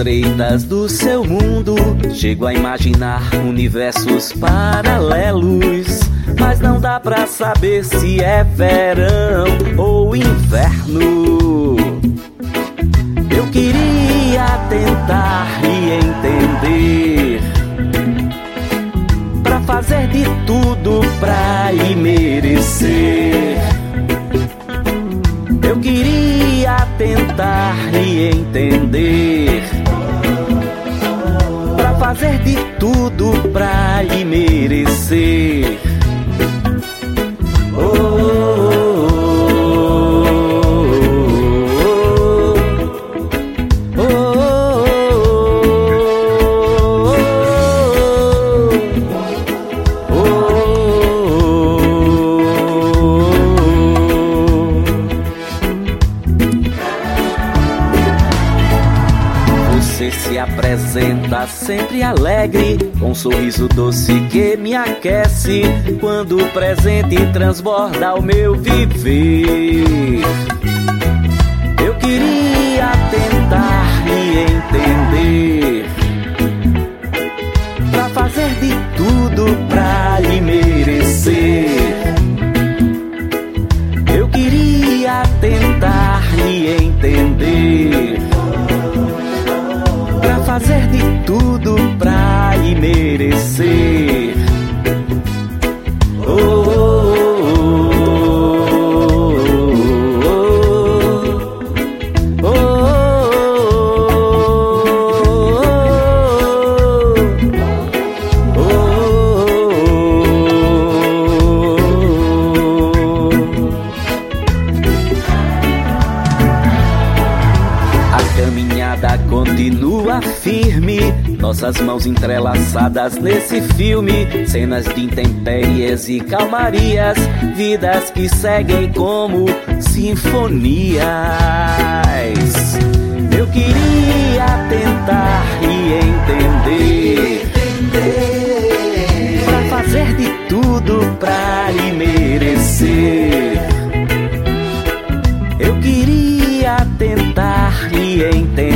estreitas do seu mundo, chego a imaginar universos paralelos, mas não dá pra saber se é verão ou inverno. Eu queria tentar e entender, pra fazer de tudo pra lhe merecer. Eu queria tentar e entender, pra fazer de tudo pra lhe merecer. Você se apresenta sempre alegre, com um sorriso doce que me aquece, quando o presente transborda o meu viver. Eu queria tentar e entender, pra fazer de tudo pra lhe merecer. Eu queria tentar e entender, pra fazer de tudo pra lhe merecer. A caminhada continua firme, nossas mãos entrelaçadas nesse filme, cenas de intempéries e calmarias, vidas que seguem como sinfonias. Eu queria tentar e entender, pra fazer de tudo pra lhe merecer. Eu queria tentar e entender,